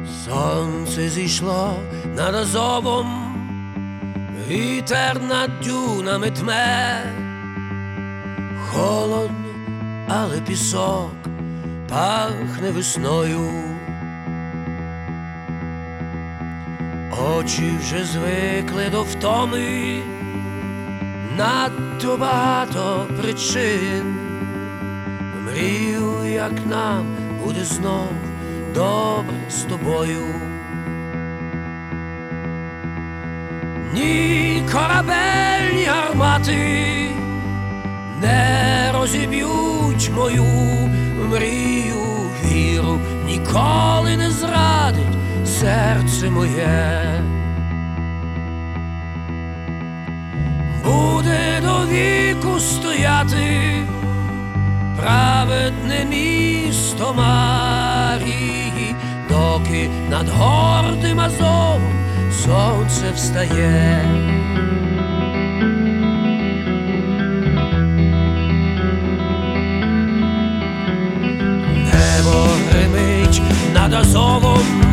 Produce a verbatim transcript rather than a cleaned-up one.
Сонце зійшло над Азовом, вітер над дюнами тме, холодно, але пісок пахне весною. Очі вже звикли до втоми, надто багато причин. Мрію, як нам буде знов добре з тобою. Ні корабель, ні гармати не розіб'ють мою мрію, віру, ніколи не зрадить серце моє. Буде до віку стояти праведне місто Марії, доки над гордим Азовом сонце встає. Небо гримить над Азовом,